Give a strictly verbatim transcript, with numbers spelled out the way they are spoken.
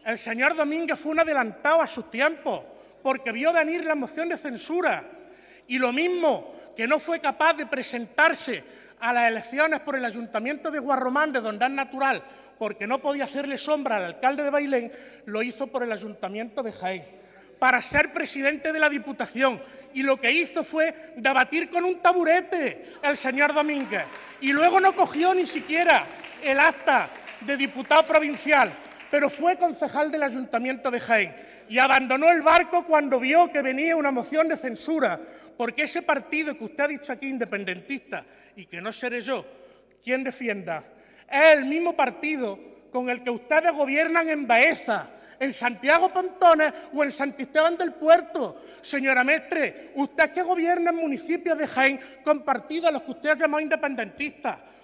El señor Domínguez fue un adelantado a sus tiempos, porque vio venir la moción de censura. Y lo mismo que no fue capaz de presentarse a las elecciones por el Ayuntamiento de Guarromán, de donde es natural, porque no podía hacerle sombra al alcalde de Bailén, lo hizo por el Ayuntamiento de Jaén, para ser presidente de la Diputación. Y lo que hizo fue debatir con un taburete el señor Domínguez. Y luego no cogió ni siquiera el acta de diputado provincial, pero fue concejal del Ayuntamiento de Jaén y abandonó el barco cuando vio que venía una moción de censura, porque ese partido que usted ha dicho aquí, independentista, y que no seré yo quien defienda, es el mismo partido con el que ustedes gobiernan en Baeza, en Santiago Pontones o en Santisteban del Puerto. Señora Mestre, usted que gobierna en municipios de Jaén con partidos a los que usted ha llamado independentistas.